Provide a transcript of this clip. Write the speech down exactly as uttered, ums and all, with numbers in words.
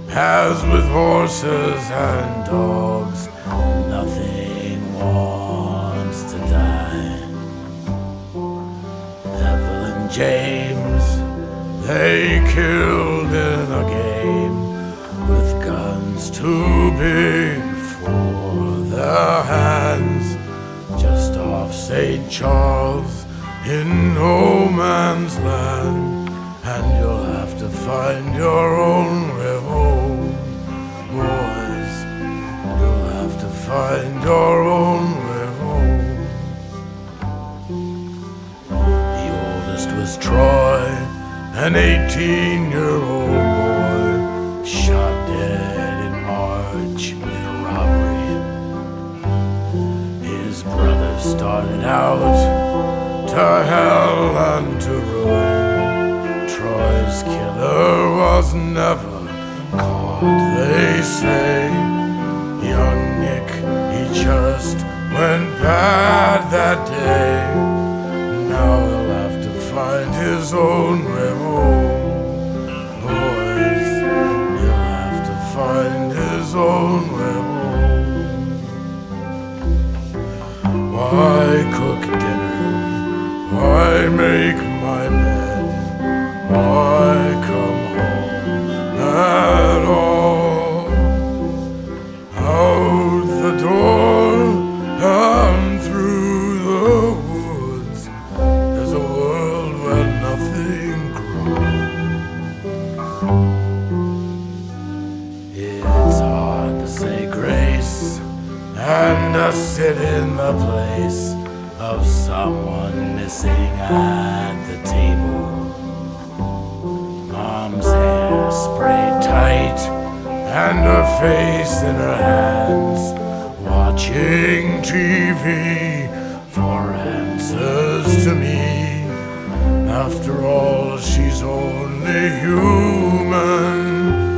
as with horses and dogs, nothing wants to die. Evelyn James, they killed in a game with guns too big for their hands, just off Saint Charles in no man's land. And you'll have to find your own way home, boys. You'll have to find your own way home. The oldest was Troy, an eighteen-year-old boy, shot dead in March in a robbery. His brother started out to hell and to ruin. Troy's killer was never caught, they say. Young Nick, he just went bad that day. Now he'll have to find his own way home, boys. He'll have to find his own way home. Why cook dinner? Why make my bed? Why come home at all? Out the door and through the woods, there's a world where nothing grows. It's hard to say grace and to sit in the place of someone missing at the table. Mom's hair sprayed tight and her face in her hands, watching T V for answers to me. After all, she's only human.